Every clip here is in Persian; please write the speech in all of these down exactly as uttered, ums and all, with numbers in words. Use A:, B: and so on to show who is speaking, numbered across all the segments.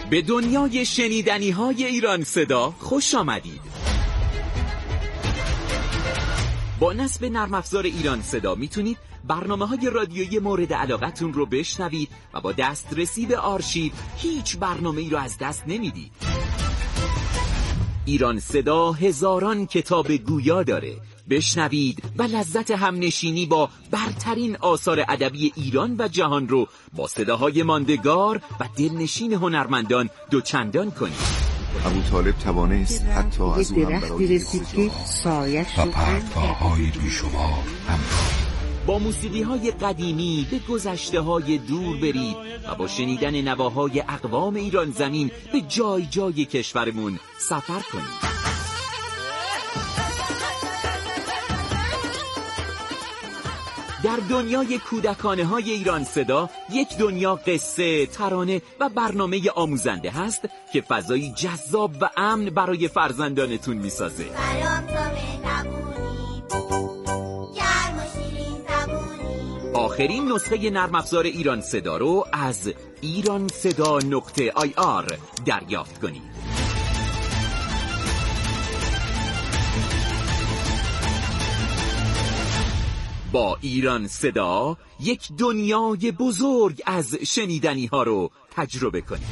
A: به دنیای شنیدنی های ایران صدا خوش آمدید. با نصب نرم افزار ایران صدا میتونید برنامه های رادیویی مورد علاقتون رو بشنوید و با دسترسی به آرشیو هیچ برنامه ای رو از دست نمیدید. ایران صدا هزاران کتاب گویا داره. بشنوید و لذت همنشینی با برترین آثار ادبی ایران و جهان رو با صداهای ماندگار و دلنشین هنرمندان دوچندان کنید.
B: ابوطالب توانست حتی از او هم برای
C: رسید که سایش
D: و پرتواهای بیشمار همراه.
A: با موسیقی های قدیمی به گذشته های دور برید و با شنیدن نواهای اقوام ایران زمین به جای جای کشورمون سفر کنید. در دنیای کودکانه های ایران صدا یک دنیا قصه، ترانه و برنامه آموزنده هست که فضایی جذاب و امن برای فرزندانتون میسازه. آخرین نسخه نرم افزار ایران صدا رو از ایران صدا نقطه آی آر دریافت کنید. با ایران صدا یک دنیای بزرگ از شنیدنی ها رو تجربه کنید.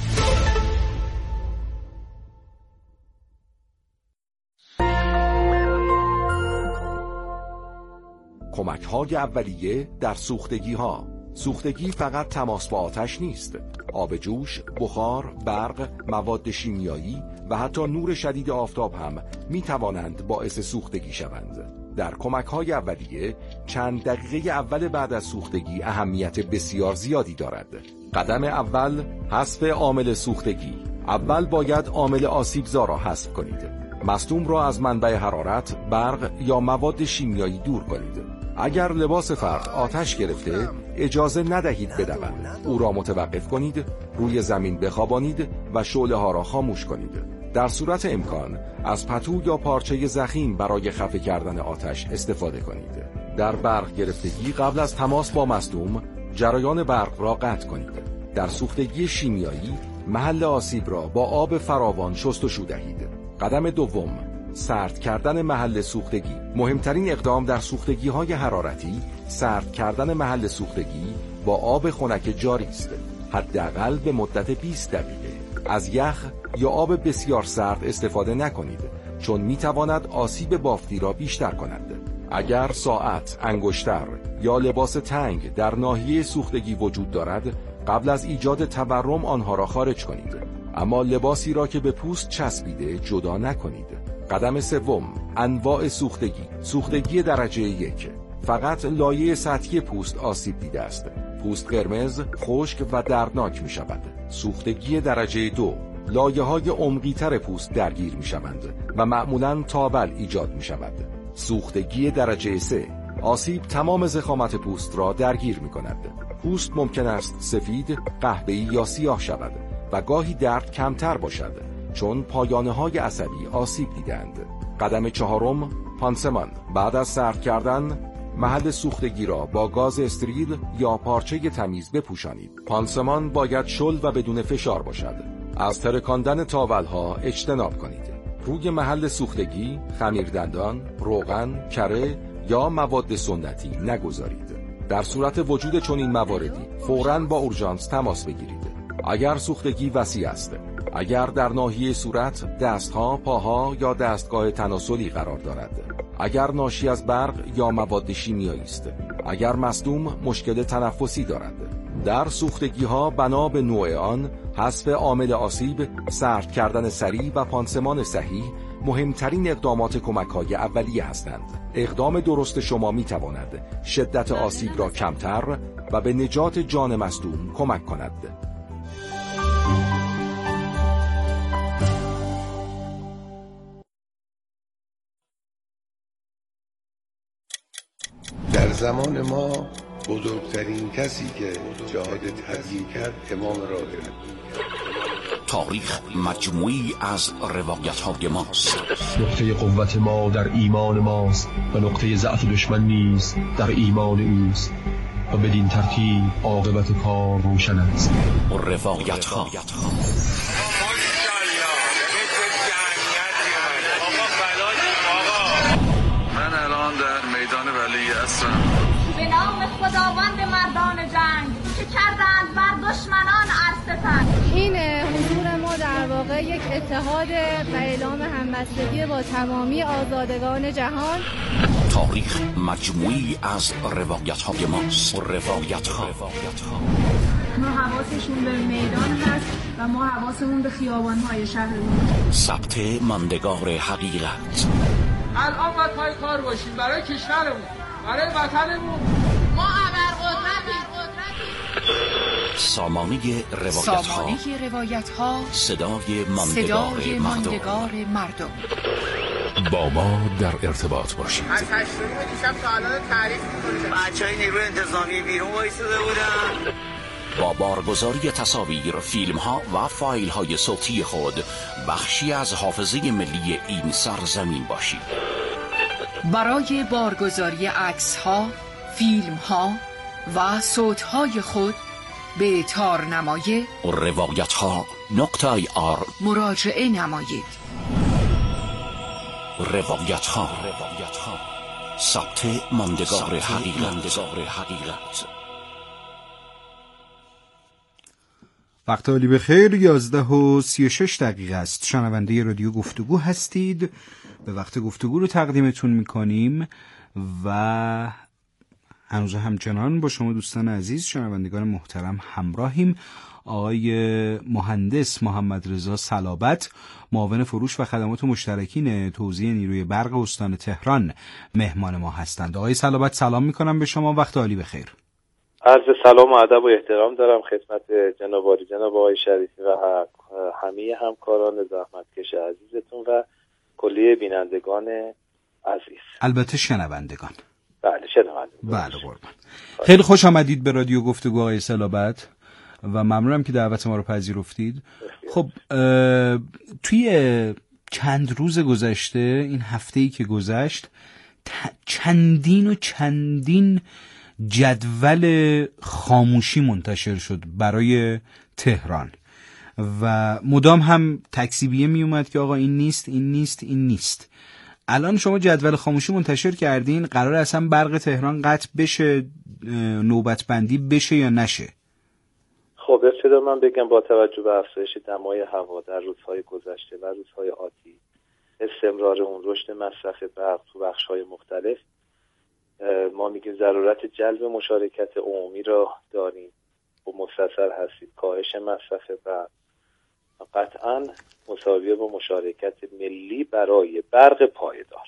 E: کمک‌های اولیه در سوختگی‌ها. سوختگی فقط تماس با آتش نیست. آب جوش، بخار، برق، مواد شیمیایی و حتی نور شدید آفتاب هم می توانند باعث سوختگی شوند. در کمک‌های اولیه چند دقیقه اول بعد از سوختگی اهمیت بسیار زیادی دارد. قدم اول حذف عامل سوختگی. اول باید عامل آسیبزا را حذف کنید. مصدوم را از منبع حرارت، برق یا مواد شیمیایی دور کنید. اگر لباس فرد آتش گرفته اجازه ندهید بدود. او را متوقف کنید، روی زمین بخوابانید و شعله ها را خاموش کنید. در صورت امکان از پتو یا پارچه ضخیم برای خفه کردن آتش استفاده کنید. در برق گرفتگی قبل از تماس با مصدوم جریان برق را قطع کنید. در سوختگی شیمیایی محل آسیب را با آب فراوان شستشو دهید. قدم دوم سرد کردن محل سوختگی. مهمترین اقدام در سوختگی های حرارتی سرد کردن محل سوختگی با آب خنک جاری است، حداقل به مدت بیست دقیقه. از یخ یا آب بسیار سرد استفاده نکنید چون میتواند آسیب بافتی را بیشتر کند. اگر ساعت، انگشتر یا لباس تنگ در ناحیه سوختگی وجود دارد قبل از ایجاد تورم آنها را خارج کنید، اما لباسی را که به پوست چسبیده جدا نکنید. قدم سوم انواع سوختگی. سوختگی درجه یک. فقط لایه سطحی پوست آسیب دیده است. پوست قرمز، خشک و دردناک می شود. سوختگی درجه دو. لایه های عمقی تر پوست درگیر می شوند و معمولاً تاول ایجاد می شود. سوختگی درجه سه. آسیب تمام ضخامت پوست را درگیر می کند. پوست ممکن است سفید، قهوه‌ای یا سیاه شود و گاهی درد کمتر باشد چون پایانه های عصبی آسیب دیدند. قدم چهارم پانسمان. بعد از سرد کردن محل سوختگی را با گاز استریل یا پارچه تمیز بپوشانید. پانسمان باید شل و بدون فشار باشد. از ترکاندن تاولها اجتناب کنید. روی محل سوختگی خمیردندان، روغن، کره یا مواد سنتی نگذارید. در صورت وجود چنین مواردی فوراً با اورژانس تماس بگیرید. اگر سوختگی وسیع است، اگر در ناحیه صورت، دستها، پاها یا دستگاه تناسلی قرار دارد، اگر ناشی از برق یا مواد شیمیایی است، اگر مصدوم مشکل تنفسی دارد. در سوختگی ها بنا به نوع آن حذف عامل آسیب، سرد کردن سریع و پانسمان صحیح مهمترین اقدامات کمک‌های اولیه هستند. اقدام درست شما می‌تواند شدت آسیب را کمتر و به نجات جان مصدوم کمک کند.
D: در زمان ما بزرگترین کسی که جهاد تبیین کرد امام رابعه.
F: تاریخ مجموعی از روایت‌های ماست.
G: نقطه قوت ما در ایمان ماست و نقطه ضعف دشمن نیز در ایمان اوست و بدین ترتیب عاقبت کار روشن است.
F: روایت‌ها
C: من در میدان ولی اصرم.
H: به نام خداوند مردان جنگ که کردند بر دشمنان ارستن.
I: این حضور ما در واقع یک اتحاد و اعلام همبستگی با تمامی آزادگان جهان.
F: تاریخ مجموعی از روایت‌های ماست. روایت‌ها
J: ما حواسشون به میدان هست و ما حواسمون به خیابان‌های شهرمون.
F: ثبت ماندگار حقیقت.
K: الان باید پای کار باشیم برای کشورمون، برای وطنمون.
H: ما ابرقدرتیم.
F: سامانه روایت‌ها.
L: سامانه روایت‌ها.
F: صدای ماندگار,
L: صدای ماندگار مردم.
M: با ما در ارتباط باشید.
N: از هشتونیم دیشب تا الان تعریف می‌کنید.
O: بچه‌های نیروی انتظامی بیرون وایساده بودن.
F: با بارگذاری تصاویر، فیلم‌ها و فایل‌های صوتی خود بخشی از حافظه ملی این سرزمین باشید.
L: برای بارگذاری عکس‌ها، فیلم‌ها و صوت‌های خود به تارنمای
F: روایت‌ها نقطه آی آر
L: مراجعه نمایید.
F: روایت‌ها ثبت ماندگار حقیقت.
P: وقت عالی بخیر. یازده و سی و شش دقیقه است. شنونده رادیو گفتگو هستید. به وقت گفتگو رو تقدیمتون میکنیم و هنوز همچنان با شما دوستان عزیز شنوندگان محترم همراهیم. آقای مهندس محمد رضا صلابت، معاون فروش و خدمات مشترکین توزیع نیروی برق استان تهران مهمان ما هستند. آقای صلابت سلام میکنم به شما. وقت عالی بخیر.
Q: عرض سلام و ادب و احترام دارم خدمت جناب عالی جناب آقای شریفی و همه همکاران زحمتکش عزیزتون و کلیه بینندگان عزیز.
P: البته شنوندگان.
Q: بله شنوندگان.
P: بله قربان. خیلی خوش آمدید به رادیو گفتگو آقای صلابت و ممنونم که دعوت ما رو پذیرفتید. خب توی چند روز گذشته، این هفته‌ای که گذشت، چندین و چندین جدول خاموشی منتشر شد برای تهران و مدام هم تکذیبیه می اومد که آقا این نیست این نیست این نیست. الان شما جدول خاموشی منتشر کردین، قرار اصلا برق تهران قطع بشه، نوبت بندی بشه یا نشه؟
Q: خب ابتدا من بگم با توجه به افزایش دمای هوا در روزهای گذشته و روزهای آتی، استمرار اون رشد مصرف برق تو بخش‌های مختلف، ما میگیم ضرورت جلب مشارکت عمومی را داریم و مستصر هستید. کاهش مصرف برق قطعاً مساویه با مشارکت ملی برای برق پایدار.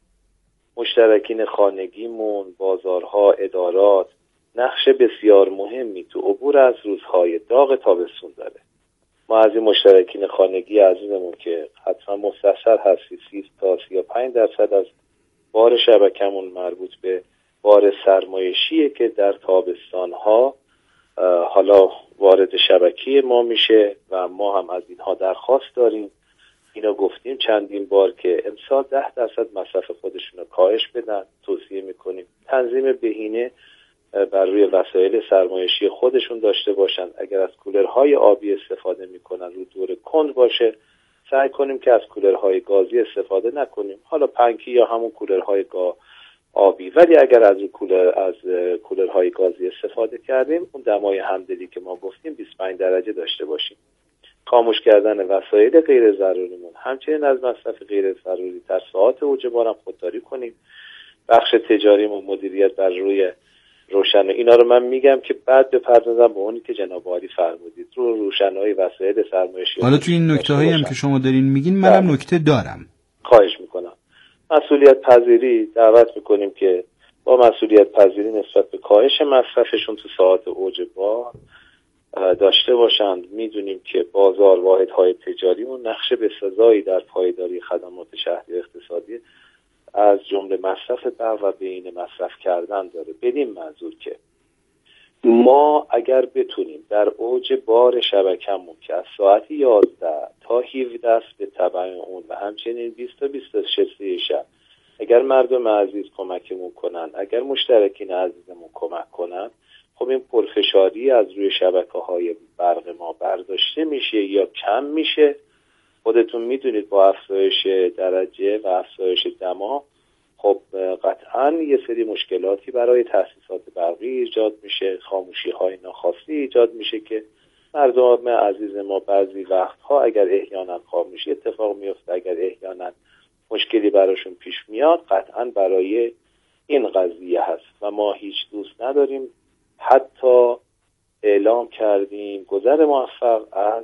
Q: مشترکین خانگیمون، بازارها، ادارات نقش بسیار مهمی تو عبور از روزهای داغ تابستون داره. ما از این مشترکین خانگی عزیزمون که حتما مستصر هستید، سی تا سی و پنج درصد از بار شبکمون مربوط به بار سرمایشیه که در تابستانها حالا وارد شبکه ما میشه و ما هم از اینها درخواست داریم. اینا گفتیم چندین بار که امسال ده درصد مصرف خودشون رو کاهش بدن، توصیه میکنیم تنظیم بهینه بر روی وسایل سرمایشی خودشون داشته باشن. اگر از کولرهای آبی استفاده میکنن رو دور کند باشه، سعی کنیم که از کولرهای گازی استفاده نکنیم، حالا پنکی یا همون کولرهای گا آبی. ولی اگر از کولر از کولرهای گازی استفاده کردیم، اون دمای همدلی که ما گفتیم بیست و پنج درجه داشته باشیم. خاموش کردن وسایل غیر ضروریمون، همچنین از مصرف غیر ضروری در ساعات اوج بارم خودداری کنیم. بخش تجاریمون مدیریت بر روی روشن، اینا رو من میگم که بعد بپردازم به اونی که جناب عالی فرمودید، رو روشنایی وسایل سرمایشی.
P: حالا تو این نکته هایی هم که شما دارین میگین منم نکته دارم.
Q: خواهش میکنم. مسئولیت پذیری دعوت میکنیم که با مسئولیت پذیری نسبت به کاهش مصرفشون تو ساعات اوج بار داشته باشند. میدونیم که بازار واحدهای تجاریمون نقش بسزایی در پایداری خدمات شهری اقتصادی از جمله مصرف برق و بین مصرف کردن داره. بدین منظور که ما اگر بتونیم در اوج بار شبکمون که از ساعت یازده تا هفده است به تبع اون و همچنین بیست تا بیست و شش شب اگر مردم عزیز کمکمون کنن، اگر مشترکین عزیزمون کمک کنن، خب این پرفشاری از روی شبکه‌های برق ما برداشته میشه یا کم میشه. خودتون میدونید با افزایش درجه و افزایش دما خب قطعا یه سری مشکلاتی برای تأسیسات برقی ایجاد میشه، خاموشی های ناخواسته ایجاد میشه که مردم عزیز ما بعضی وقتها اگر احیانا خاموشی اتفاق میفته، اگر احیانا مشکلی براشون پیش میاد، قطعا برای این قضیه هست و ما هیچ دوست نداریم. حتی اعلام کردیم گذر موفق از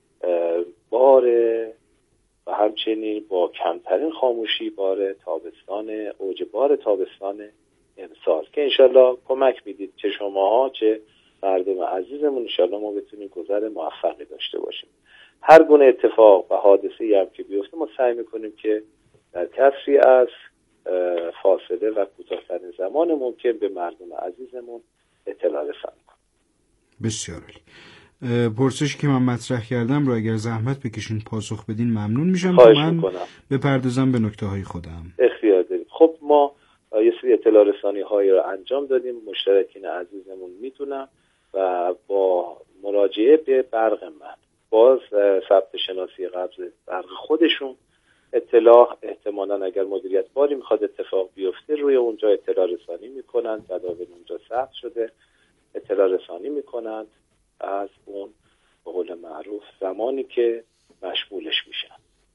Q: بار و همچنین با کمترین خاموشی بار تابستان، اوج بار تابستان امسال که انشالله کمک میدید چه شماها چه مردم عزیزمون، انشالله ما بتونیم گذر موفقی داشته باشیم. هر گونه اتفاق و حادثه‌ای هم که بیفته ما سعی میکنیم که در کسری از فاصله و کوتاه‌ترین زمان ممکن به مردم عزیزمون اطلاع رسانی کنیم.
P: بسیار عالی. پرسشی که من مطرح کردم رو اگر زحمت بکشین پاسخ بدین ممنون میشم که من میکنم. بپردازم به نکته های خودم.
Q: اختیار داریم. خب ما یه سری اطلاع رسانی هایی رو انجام دادیم، مشترکین عزیزمون میتونن و با مراجعه به برق من باز ثبت شناسی قبض برق خودشون اطلاع احتمالاً اگر مدیریت باری میخواد اتفاق بیفته روی اونجا اطلاع رسانی میکنن، جداول اونجا ثبت شده، اطلاع رسانی میکنن از اون به قول معروف زمانی که مشغولش میشن.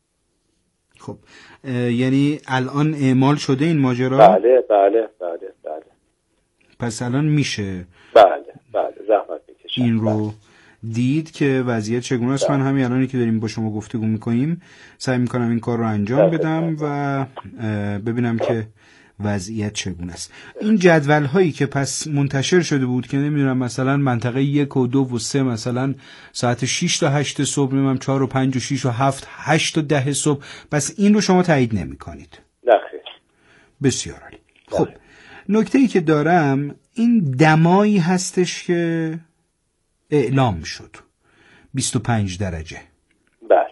P: خب یعنی الان اعمال شده این ماجرا؟
Q: بله بله بله بله.
P: پس الان میشه
Q: بله بله زحمت میکشن
P: این رو
Q: بله.
P: دید که وضعیت چگونه است. من همین الانی که داریم با شما گفتگو میکنیم سعی میکنم این کار رو انجام بدم و ببینم که وضعیت چگونه است. این جدول هایی که پس منتشر شده بود که نمیدونم مثلا منطقه یک و دو و سه مثلا ساعت شش تا هشت صبح، نمیدونم چهار و پنج و شش و هفت هشت و ده صبح، پس این رو شما تایید نمی کنید؟
Q: نه خیر.
P: بسیار عالی. خب نکته ای که دارم این دمایی هستش که اعلام شد بیست و پنج درجه.
Q: بله.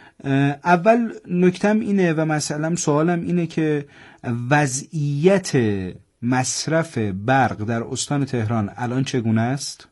P: اول نکتم اینه و مثلا سوالم اینه که وضعیت مصرف برق در استان تهران الان چگونه است؟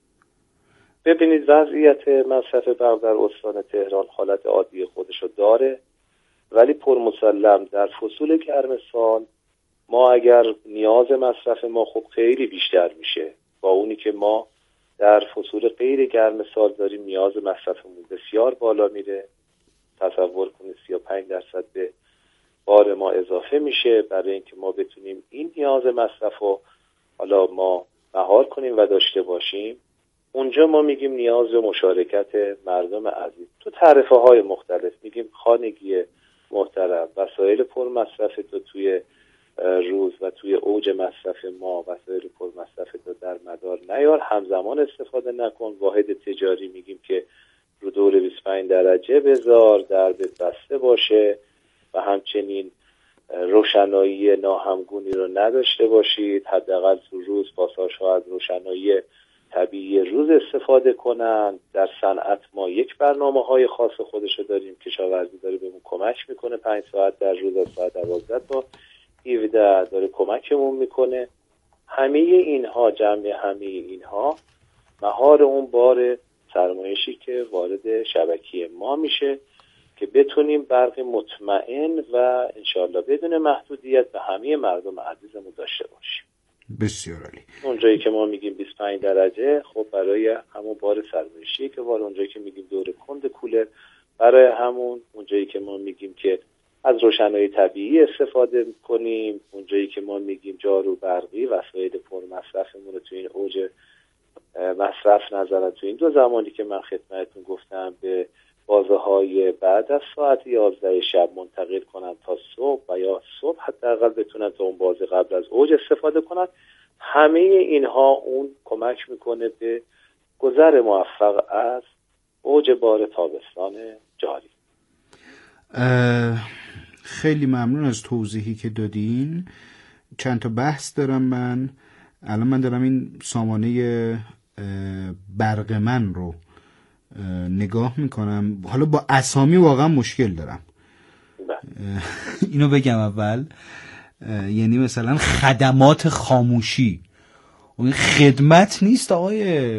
Q: ببینید وضعیت مصرف برق در استان تهران حالت عادی خودشو داره، ولی پرمسلم در فصول گرم سال ما اگر نیاز مصرف ما خب خیلی بیشتر میشه با اونی که ما در فصول غیر گرم سال داریم نیاز مصرفمون بسیار بالا میره. تصور کنید سی و پنج درصد به بار ما اضافه میشه برای اینکه ما بتونیم این نیاز مصرف رو حالا ما مهار کنیم و داشته باشیم. اونجا ما میگیم نیاز به مشارکت مردم عزیز تو تعرفه های مختلف، میگیم خانگی محترم وسایل پر مصرف تو توی روز و توی اوج مصرف ما وسایل پر مصرف تو در مدار نیار، همزمان استفاده نکن. واحد تجاری میگیم که رو دور بیست و پنج درجه بذار، دربت بسته باشه و همچنین روشنایی ناهمگونی رو نداشته باشید. حداقل تو روز پاساژها از روشنایی طبیعی روز استفاده کنن. در صنعت ما یک برنامه‌های خاص خودشو داریم، کشاورزی داره بهمون کمک میکنه، پنج ساعت در روز از ساعت دوازده تا هفده داره کمکمون میکنه. همه اینها جمع همه اینها مهار اون بار سرمایشی که وارد شبکه ما میشه که بتونیم برق مطمئن و انشالله بدون محدودیت به همه مردم عزیزمون داشته باشیم.
P: بسیار عالی.
Q: اونجایی که ما میگیم بیست و پنج درجه خب برای همون بار سرمایشی که وارد، اونجایی که میگیم دور کند کولر برای همون، اونجایی که ما میگیم که از روشنایی طبیعی استفاده کنیم، اونجایی که ما میگیم جارو برقی وسایل پر مصرفمون رو تو این اوج مصرف نظرن تو این دو زمانی که من خدمتتون گفتم به بازه‌های بعد از ساعت یازده شب منتقل کنن تا صبح و یا صبح حداقل بتونن تا اون بازه قبل از اوج استفاده کنن. همه اینها اون کمک میکنه به گذر موفق از اوج بار تابستان جاری.
P: خیلی ممنون از توضیحی که دادین. چند تا بحث دارم من. الان من دارم این سامانه برق من رو نگاه میکنم، حالا با اسامی واقعا مشکل دارم. اینو بگم اول، یعنی مثلا خدمات خاموشی، اون خدمت نیست آقای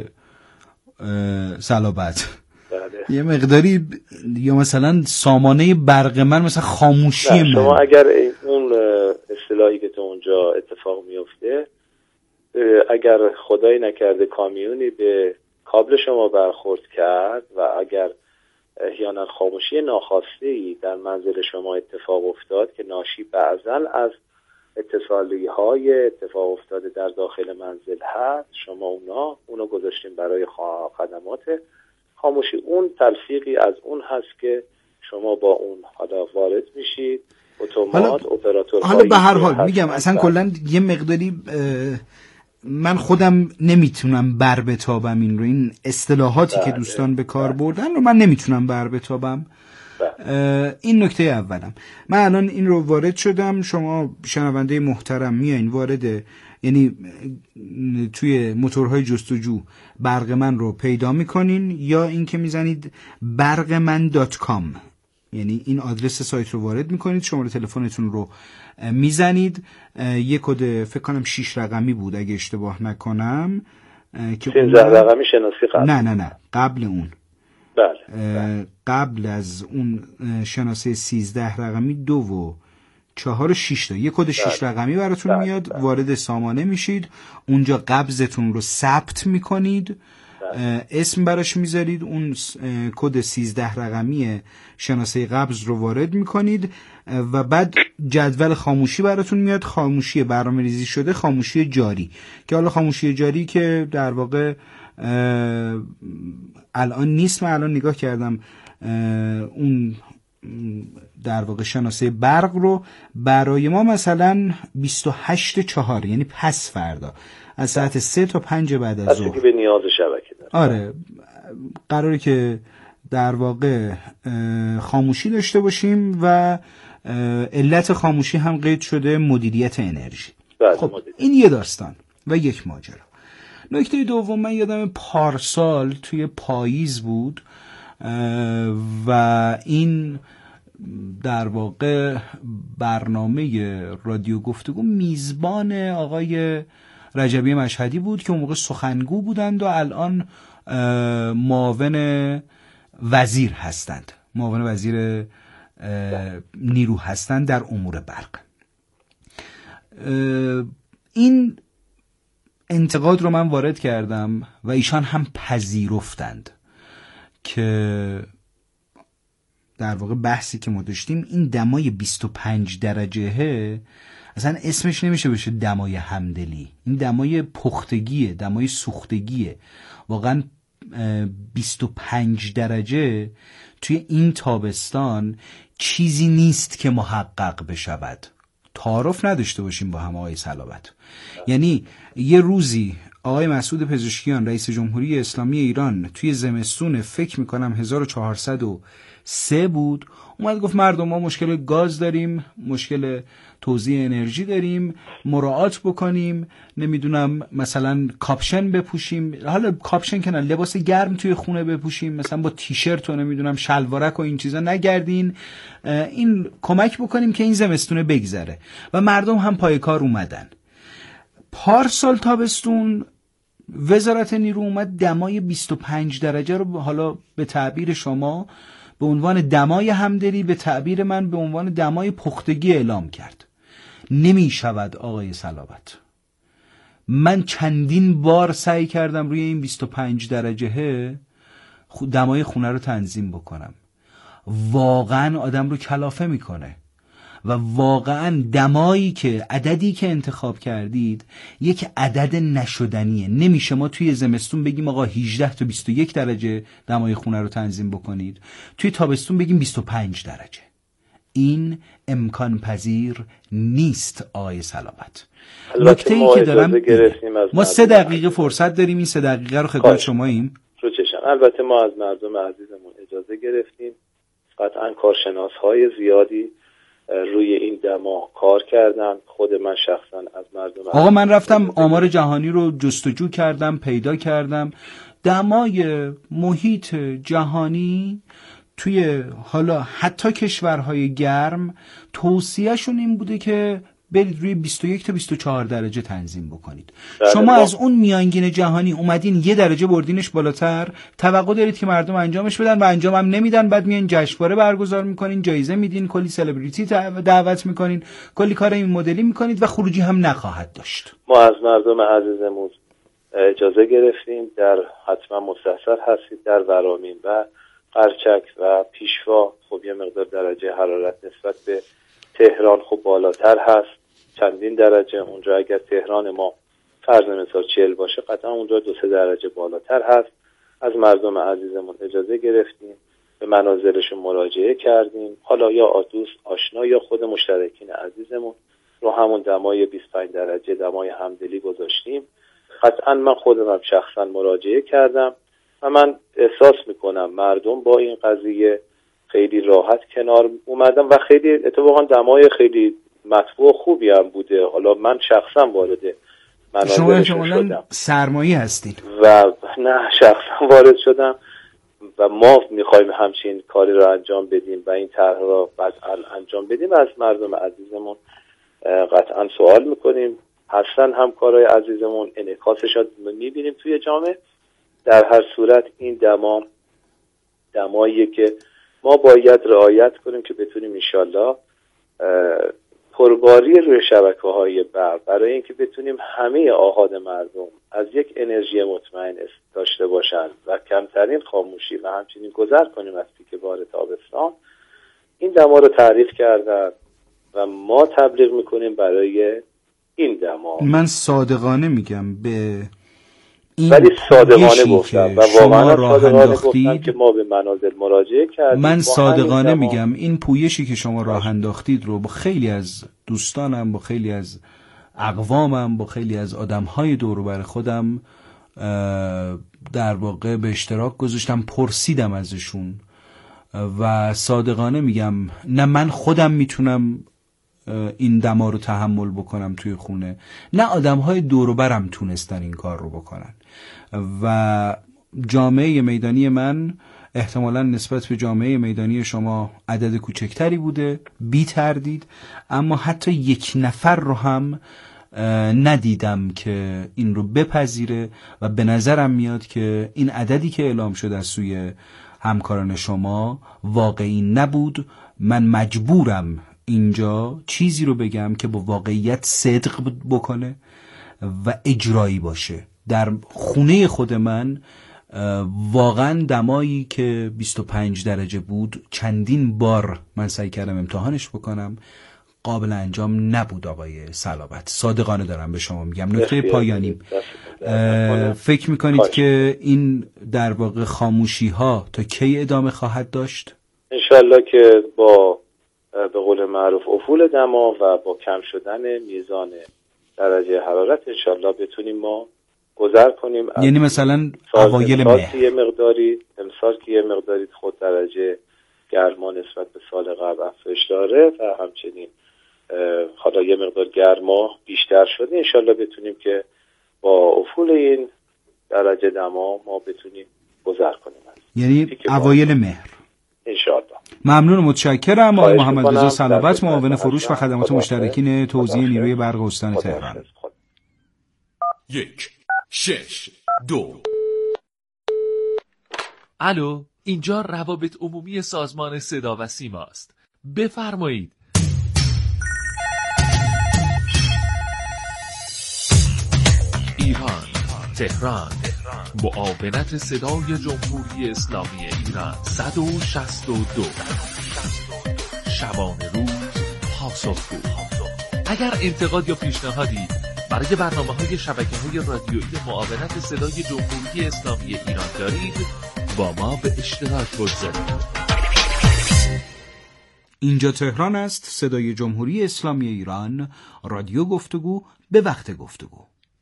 P: صلابت، یه مقداری، یا مثلا سامانه برق من مثلا خاموشی من.
Q: شما اگر اون اونجا اتفاق میفته، اگر خدایی نکرده کامیونی به کابل شما برخورد کرد و اگر احیانا خاموشی ناخواسته در منزل شما اتفاق افتاد که ناشی بعضاً از اتصالی های اتفاق افتاده در داخل منزل هست، شما اونا اونو گذاشتیم برای خدمات خاموشی. اون تلفیقی از اون هست که شما با اون حالا وارد میشید، اتومات اپراتور.
P: حالا به هر حال میگم اصلا کلا یه مقداری من خودم نمیتونم بر بتابم این رو، این اصطلاحاتی که دوستان به کار بردن رو من نمیتونم بر بتابم. این نکته اولم. من الان این رو وارد شدم، شما شنونده محترم میایین وارد، یعنی توی موتورهای جستجو برق من رو پیدا میکنین یا این که میزنید برق من دات کام، یعنی این آدرس سایت رو وارد میکنید، شماره تلفنتون رو میزنید، یک کد فکر کنم شش رقمی بود اگه اشتباه نکنم که
Q: سیزده رقمی شناسی قبل.
P: نه نه نه قبل اون.
Q: بله.
P: قبل از اون شناسه سیزده رقمی دو و چهار و شش تا یک کد شش رقمی براتون بله. میاد بله. وارد سامانه میشید، اونجا قبضتون رو ثبت میکنید، بله. اسم براش میذارید، اون کد سیزده رقمی شناسه قبض رو وارد میکنید و بعد جدول خاموشی براتون میاد، خاموشی برنامه‌ریزی شده، خاموشی جاری، که حالا خاموشی جاری که در واقع الان نیست، من الان نگاه کردم اون در واقع شناسه برق رو برای ما مثلا بیست و هشت چهار، یعنی پس فردا از ساعت سه تا پنج بعد از ظهر
Q: به نیاز شبکه داره.
P: آره قراره که در واقع خاموشی داشته باشیم و علت خاموشی هم قید شده مدیریت انرژی. خب این یه داستان و یک ماجرا. نکته دوم، من یادم پارسال توی پاییز بود و این در واقع برنامه رادیو گفتگو میزبان آقای رجبی مشهدی بود که اون موقع سخنگو بودند و الان معاون وزیر هستند، معاون وزیر نیرو هستند در امور برق. این انتقاد رو من وارد کردم و ایشان هم پذیرفتند که در واقع بحثی که ما داشتیم این دمای بیست و پنج درجه اصلا اسمش نمیشه بشه دمای همدلی، این دمای پختگیه، دمای سوختگیه. واقعا بیست و پنج درجه توی این تابستان چیزی نیست که محقق بشود. تعارف نداشته باشیم با هم آقای صلابت. یعنی یه روزی آقای مسعود پزشکیان رئیس جمهوری اسلامی ایران توی زمستون فکر میکنم هزار و چهارصد و سه بود، اومد گفت مردم ما مشکل گاز داریم، مشکل توزیع انرژی داریم، مراعات بکنیم، نمیدونم مثلا کاپشن بپوشیم، حالا کاپشن که نه، لباس گرم توی خونه بپوشیم، مثلا با تیشرت و نمیدونم شلوارک و این چیزا نگردین، این کمک بکنیم که این زمستونه بگذره و مردم هم پای کار اومدن. پارسال تابستون وزارت نیرو اومد دمای بیست و پنج درجه رو حالا به تعبیر شما به عنوان دمای همدلی، به تعبیر من به عنوان دمای پختگی اعلام کرد. نمی شود آقای صلابت. من چندین بار سعی کردم روی این بیست و پنج درجه دمای خونه رو تنظیم بکنم. واقعا آدم رو کلافه میکنه و واقعا دمایی که عددی که انتخاب کردید یک عدد نشدنیه. نمیشه ما توی زمستون بگیم آقا هجده تا بیست و یک درجه دمای خونه رو تنظیم بکنید، توی تابستون بگیم بیست و پنج درجه. این امکان پذیر نیست آقای صلابت. نکته ای که دارم ما سه دقیقه فرصت داریم، این سه دقیقه رو خدمت شماییم.
Q: رو چشم. البته ما از مردم عزیزمون اجازه گرفتیم، قطعا کارشناس های زیادی روی این دما کار کردن. خود من شخصا از مردم
P: آقا من رفتم آمار جهانی رو جستجو کردم، پیدا کردم دمای محیط جهانی توی حالا حتی کشورهای گرم توصیهشون این بوده که برید روی بیست و یک تا بیست و چهار درجه تنظیم بکنید.
Q: بله
P: شما
Q: ما...
P: از اون میانگین جهانی اومدین یه درجه بردینش بالاتر، توقع دارید که مردم انجامش بدن و انجام هم نمیدن، بعد میان جشنواره برگزار میکنین، جایزه میدین، کلی سلبریتی دعوت میکنین، کلی کار این مدلی میکنید و خروجی هم نخواهد داشت.
Q: ما از مردم عزیزمون اجازه گرفتیم، در حتما مستحضر هستید، در ورامین و قرچک و پیشوا خب یه مقدار درجه حرارت نسبت به تهران خب بالاتر هست، چندین درجه. اونجا اگر تهران ما فرض مثال چهل باشه، قطعا اونجا دو سه درجه بالاتر هست. از مردم عزیزمون اجازه گرفتیم، به منازلشون مراجعه کردیم، حالا یا دوست آشنا یا خود مشترکین عزیزمون رو همون دمای بیست و پنج درجه دمای همدلی گذاشتیم. قطعا من خودم هم شخصا مراجعه کردم و من احساس میکنم مردم با این قضیه خیلی راحت کنار اومدم و خیلی اتفاقا دمای خیلی مطبوع خوبی هم بوده. حالا من شخصا وارد منازلشون شدم.
P: سرمایی هستین؟
Q: و نه، شخصا وارد شدم و ما میخوایم همچین کاری رو انجام بدیم و این طرح رو قطعا انجام بدیم. از مردم عزیزمون قطعا سوال میکنیم، هستن همکارای عزیزمون، انعکاسش رو میبینیم توی جامعه. در هر صورت این دما دماییه که ما باید رعایت کنیم که بتونیم انشالله پرباری روی شبکه‌های برق برای اینکه بتونیم همه آحاد مردم از یک انرژی مطمئن داشته باشند و کمترین خاموشی و همچنین گذر کنیم از پیک بار تابستان. این دما رو تعریف کردن و ما تبلیغ میکنیم برای این دما.
P: من صادقانه میگم به این
Q: ولی صادقانه گفتم و واقعا
P: راه
Q: صادقانه گفتم که ما به منازل مراجعه کردیم.
P: من صادقانه میگم این پویشی که شما راه انداختید رو با خیلی از دوستانم، با خیلی از اقوامم، با خیلی از آدمهای دور و بر خودم در واقع به اشتراک گذاشتم، پرسیدم ازشون و صادقانه میگم نه من خودم میتونم این دما رو تحمل بکنم توی خونه، نه آدمهای دور و برم تونستن این کار رو بکنن و جامعه میدانی من احتمالاً نسبت به جامعه میدانی شما عدد کوچکتری بوده بی تردید، اما حتی یک نفر رو هم ندیدم که این رو بپذیره و به نظرم میاد که این عددی که اعلام شد از سوی همکاران شما واقعی نبود. من مجبورم اینجا چیزی رو بگم که با واقعیت صدق بکنه و اجرایی باشه. در خونه خود من واقعا دمایی که بیست و پنج درجه بود چندین بار من سعی کردم امتحانش بکنم، قابل انجام نبود. آقای صلابت، صادقانه دارم به شما میگم. نکته پایانی، فکر میکنید که این در واقع خاموشی ها تا کی ادامه خواهد داشت؟
Q: انشالله که با به قول معروف افول دما و با کم شدن میزان درجه حرارت انشالله بتونیم ما گذر کنیم.
P: یعنی مثلا اوایل مه
Q: یه مقداری امسال که یه مقداری خود درجه گرما نسبت به سال قبل افزایش داره و همچنین حالا یه مقدار گرما بیشتر شده، انشالله بتونیم که با افول این درجه دما ما بتونیم گذر کنیم.
P: یعنی اوایل مهر
Q: انشالله.
P: ممنون و متشکرم. آقای محمد رضا صلابت، معاون فروش و خدمات مشترکین توزیع نیروی برق استان تهران.
M: یک شش دو.
R: الو، اینجا روابط عمومی سازمان صدا و سیما است. بفرمایید. ایران، تهران، معاونت صدای جمهوری اسلامی ایران صد و شصت و دو. شبانه روز پاسخگو. اگر انتقاد یا پیشنهادی برای برنامه‌های شبکه‌های رادیویی معاونت صدای جمهوری اسلامی ایران دارید، با ما به اشتراک بگذارید.
P: اینجا تهران است، صدای جمهوری اسلامی ایران، رادیو گفتگو به وقت گفتگو.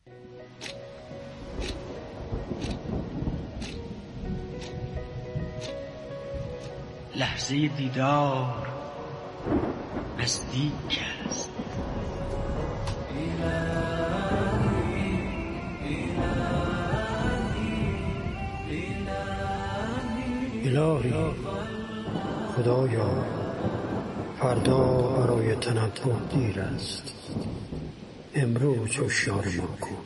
S: لحظه دیدار نزدیک است. الهی خدایا فردا برای تنبه دیر است، امروز هوشیار ما کن.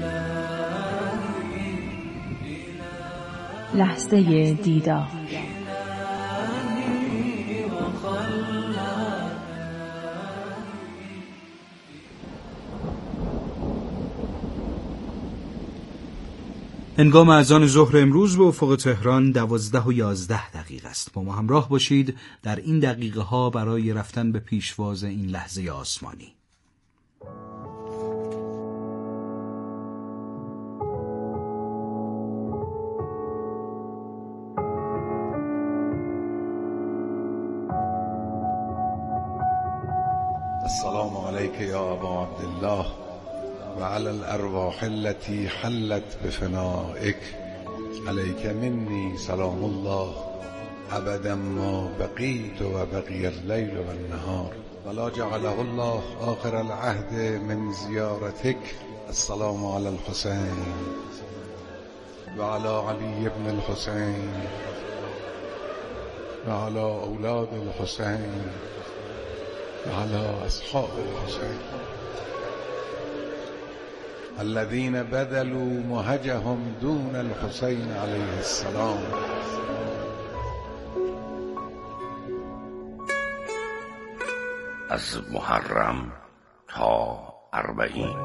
T: لحظه دیدار.
P: هنگام اذان ظهر امروز به افق تهران دوازده و یازده دقیقه است. با ما همراه باشید در این دقیقه ها برای رفتن به پیشواز این لحظه آسمانی.
D: السلام علیک یا ابا عبدالله و علی الارواح التي حلت بفنائک، علیک منی سلام الله ابدا ما بقیت و بقی اللیل و النهار ولا جعله الله آخر العهد من زیارتک. السلام علی الحسین و علی علی ابن الحسین و علی اولاد الحسین و علی اصحاب الحسین الذين بذلوا مهجهم دون الحسين عليه السلام.
F: از محرم تا اربعین.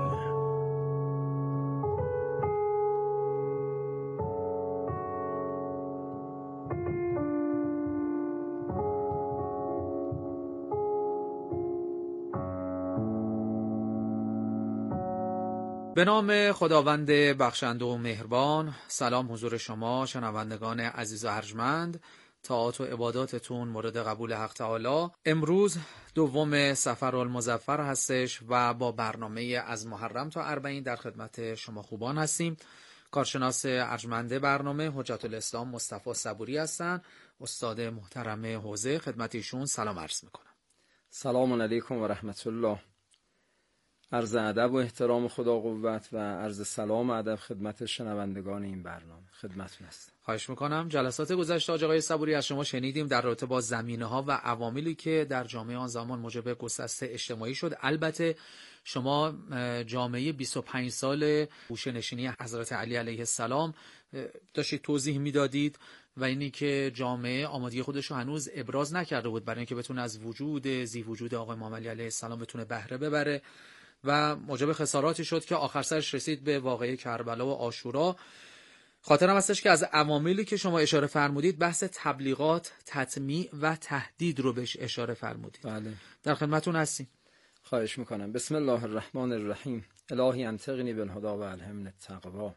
U: به نام خداوند بخشنده و مهربان. سلام حضور شما شنوندگان عزیز و ارجمند. طاعات و عباداتتون مورد قبول حق تعالی. امروز دوم صفرالمظفر هستش و با برنامه از محرم تا اربعین در خدمت شما خوبان هستیم. کارشناس ارجمند برنامه حجت الاسلام مصطفی صبوری هستن. استاد محترم حوزه، خدمت ایشون سلام عرض میکنم.
V: سلام علیکم و رحمت الله. عرض ادب و احترام خدا قوت و عرض سلام و ادب خدمت شنوندگان این برنامه. خدمتتون هستم.
U: خواهش میکنم. جلسات گذشته آقای صبوری از شما شنیدیم در رابطه با زمینه‌ها و عواملی که در جامعه آن زمان موجب گسست اجتماعی شد. البته شما جامعه بیست و پنج سال گوشه‌نشینی حضرت علی علیه السلام داشتید توضیح میدادید و اینی که جامعه آمادگی خودش رو هنوز ابراز نکرده بود برای اینکه بتونه از وجود زی وجود آقای امام علی علیه السلام بتونه بهره ببره و موجب خساراتی شد که آخر سرش رسید به واقعه کربلا و عاشورا. خاطرم هستش که از عواملی که شما اشاره فرمودید بحث تبلیغات، تطمیع و تهدید رو بهش اشاره فرمودید.
V: بله.
U: در خدمتتون هستیم.
V: خواهش میکنم. بسم الله الرحمن الرحیم. الهی انطقنی بالهدی و الهمنی التقوا.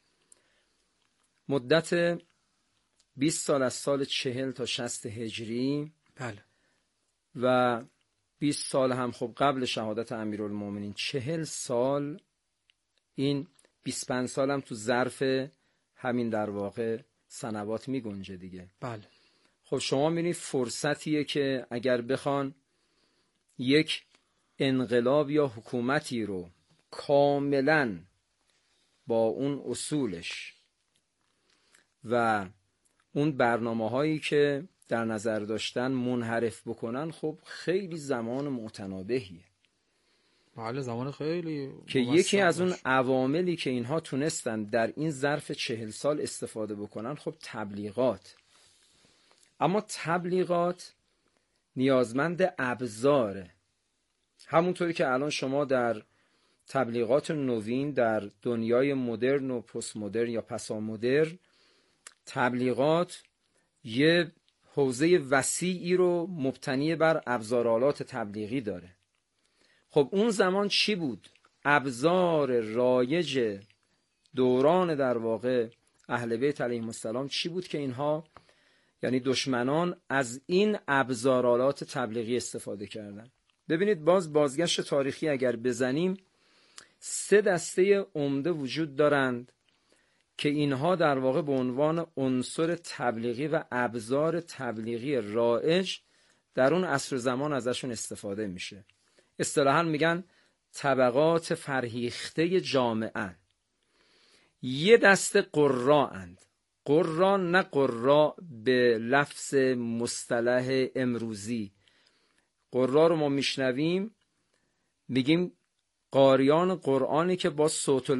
V: مدت بیست سال از سال چهل تا شصت هجری.
U: بله.
V: و بیست سال هم خب قبل شهادت امیرالمومنین، چهل سال، این بیست و پنج سال هم تو ظرف همین در واقع سنوات می گنجه دیگه.
U: بله.
V: خب شما می‌بینید فرصتیه که اگر بخوان یک انقلاب یا حکومتی رو کاملا با اون اصولش و اون برنامه هایی که در نظر داشتن منحرف بکنن، خب خیلی زمان متنابهیه.
U: بله، زمان خیلی
V: که یکی از اون عواملی که اینها تونستن در این ظرف چهل سال استفاده بکنن خب تبلیغات. اما تبلیغات نیازمند ابزاره. همونطوری که الان شما در تبلیغات نوین در دنیای مدرن و پست مدرن یا پسا مدرن، تبلیغات یه حوزه وسیعی رو مبتنی بر ابزارآلات تبلیغی داره. خب اون زمان چی بود؟ ابزار رایج دوران در واقع اهل بیت علیهم السلام چی بود که اینها یعنی دشمنان از این ابزارآلات تبلیغی استفاده کردن؟ ببینید، باز بازگشت تاریخی اگر بزنیم، سه دسته عمده وجود دارند که اینها در واقع به عنوان عنصر تبلیغی و ابزار تبلیغی رایج در اون عصر زمان ازشون استفاده میشه. اصطلاحاً میگن طبقات فرهیخته جامعه. یه دسته قراءند. قراء نه قراء به لفظ مصطلح امروزی، قرا رو ما میشنویم میگیم قاریان قرآنی که با صوت